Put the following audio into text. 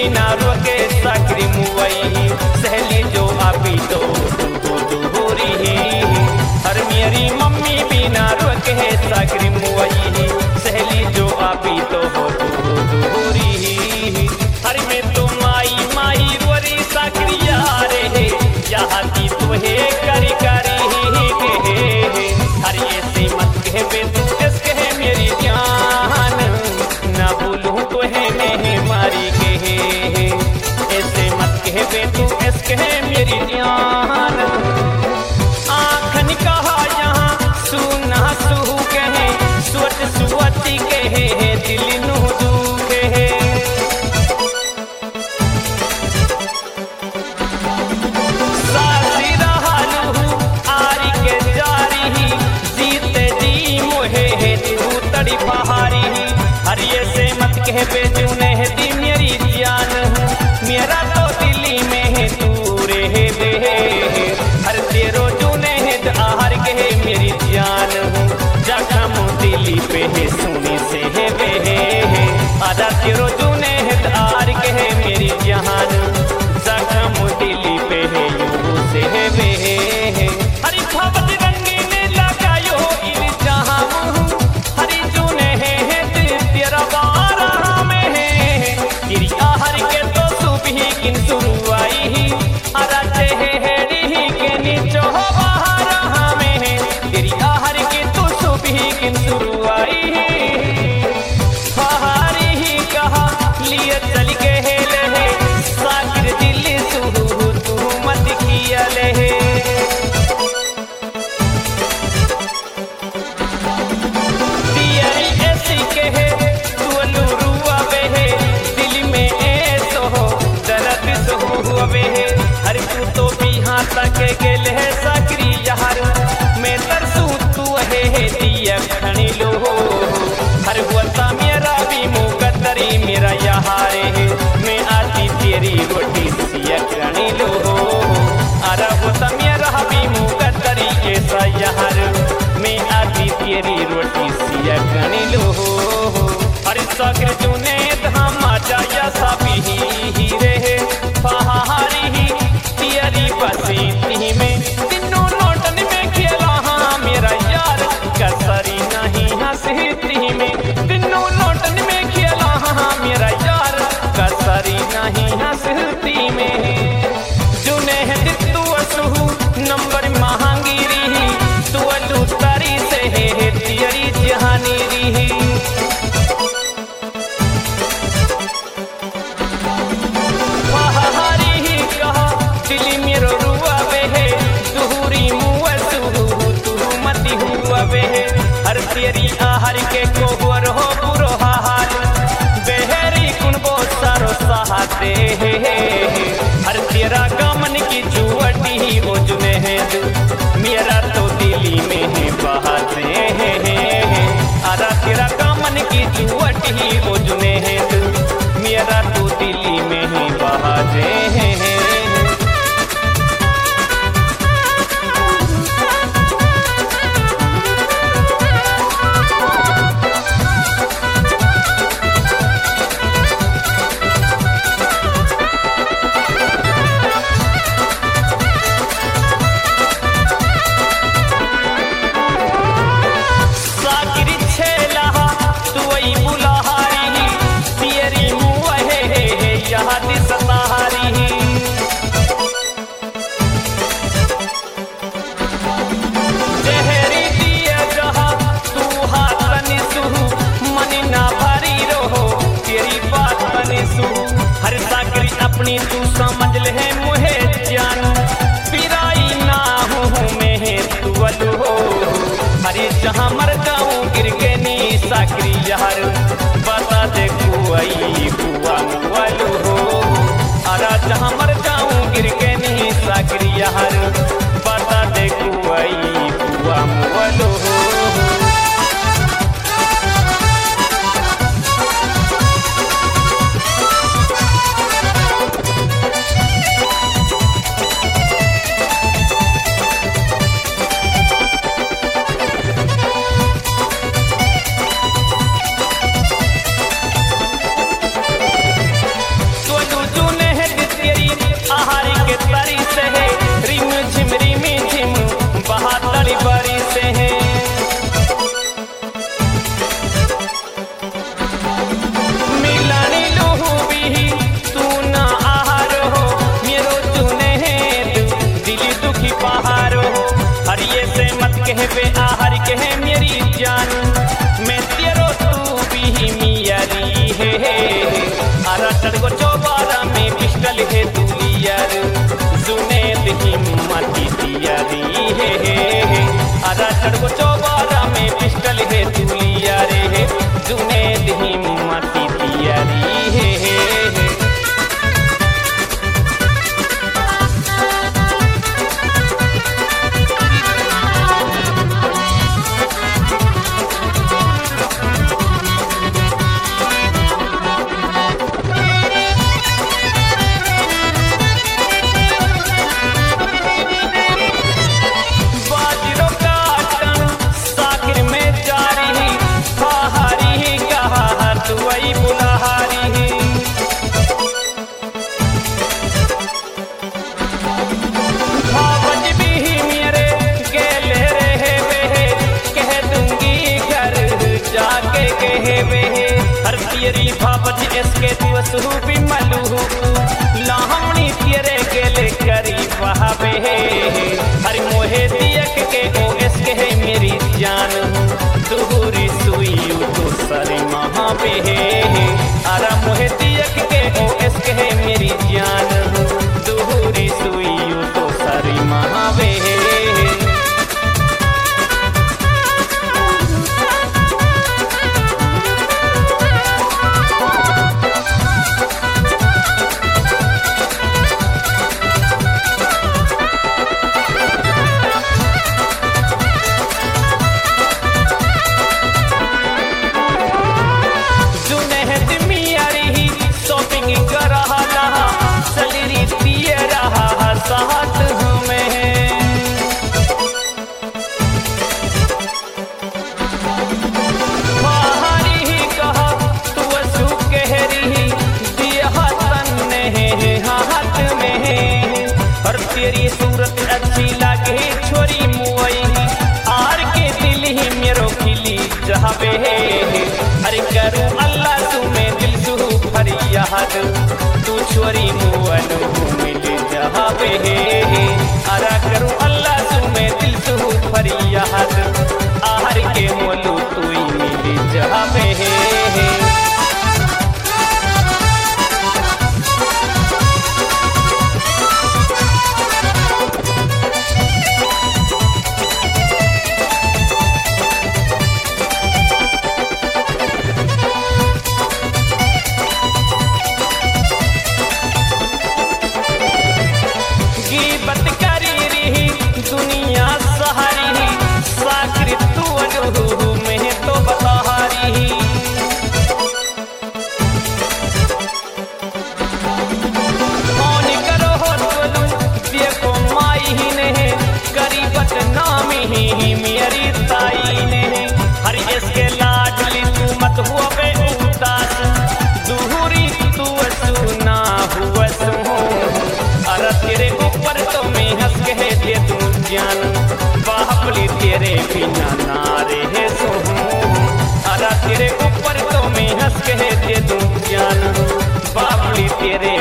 बिना रोके साकरी मुवई सहेली जो आपी तो दूरी हर मेरी मम्मी बिना रोके साकरी मुवई सहेली जो आपी तो दूरी हर में तो माई माई रोरी साकरी यारे याती तो है करी करी हर ये से मत कहे बे तू किस कहे मेरी जान ना भूलूं तो है मैं मारी के ऐसे मत कहे बे तू किस कहे मेरी जान आँखन कहा यहाँ सुना सू कहे सोच सुवती कहे दिल नू दुखे सासी रहलू आरी के जारी जीते जी मोहे तू तड़ी पहाड़ी हर ये से मत कहे बे जूने दी मेरी जान मेरा तो दिल्ली में है तू रे बे हर तेरो जूने आहर के मेरी जान जखम दिल्ली पे है सुनी से है बे आधा तेरो जूने आहर के मेरी जान जखम दिल्ली पे है यूं से है बे हरी भवत रंगीन लगायो इन जहां हरी जूने है तेरा बारा में है तेरी आहर के तो सुबह किन शुरुआई आधा चेहरी के नीचो बाहर में तेरी आहर के तो सुबह किन शुरुआई बाहरी ही कहा लिए चल के ले साकिर दिल सुहू तू मत किया ले ऐसी कहे तू रुआ बे दिल में ऐसो दर्द सो हुए हर तू तो बिहां तक गेल है साकरी यार मैं तरसू तू है दिया खणी लो हर हुआ मेरा भी मुकद्दरी मेरा यार मैं आती तेरी रोटी सिया खणी लो अरे हुआ मेरा भी मुकद्दरी ऐसा यार मैं आती तेरी रोटी सिया खणी लो हर साकर चुने धाम जाया साबी रे पहाड़ी तेरी बसीती में तीनों नोटन में खेला हाँ मेरा यार कसरी नहीं हंसती में तीनों नोटन में खेला हाँ मेरा यार कसरी नहीं हंसती में जुने तू असहू नंबर महंगी रही तू अलू तारी से है तेरी जहानी रही दिल्ली मेरो रुआ बे तुहरी मुआ तू मती हुआ बे हर तेरी आहर के कोहर हो बुरो हाल बेहरी कुन बो सारो सहाते हर तेरा गमन की जुवटी हो जुने है मेरा तो दिल्ली में है बहाते आरा तेरा गमन की जुवटी हो जुने है मेरा तो दिल्ली में है बहाते हर साकरी अपनी तू समझ ले मुहे जान पिराई ना हूँ मैं तू हो हरी जहाँ मर जाऊँ गिर के नी साकरी यार बता दे कुआई कुआ मुआलू हो अरा जहाँ मर जाऊँ गिर के नी साकरी यार बता दे कुआई कुआ मुआलू हो मेरी जान मैं तेरो तू भी मियारी है अरा टड़को चौबारा में पिस्टल है दुलियर जुनेद हिम्मती तियारी है अरा टड़को चौबारा में पिस्टल है दुलियर है जुनेद हिम्मती तियारी है तेरी भावत इसके तू भी मलू लाहमनी तेरे गेले करी वहावे हर मोहे दियक के ओ इसके है मेरी जान दूरी सुई तो सरे महावे अरा मोहे दियक के ओ इसके है मेरी जान दूरी सुई तो सरे महावे साथ हमें बाहरी ही कहा तू सू कहरी दिया तन्ने हाथ में और तेरी सूरत अच्छी लगे छोरी मुई आर के दिल ही मेरो खिली जहावे अरे करूँ अल्लाह तुम्हें दिल सू फरियाद तू छोरी मुअनु मिल जहावे अरा करूँ अल्लाह तुम्हें दिल सू फरियाद आहर के मोलू तू मिल जहावे गिबत करी रही दुनिया सहारी साकर तू अनु में तो बतहारी कौन करो हो तुलू देखो माई ने गरीबत नामी ही मेरी ताई ने हर इसके लाडली तू मत हुआ बे उदास दूरी तू सुना हुआ सो अरे तेरे ऊपर तो मैं हंस के दे तू जान बापली तेरे बिना ना रहे सो अरे तेरे ऊपर तो मैं हंस के दे तू जान बापली तेरे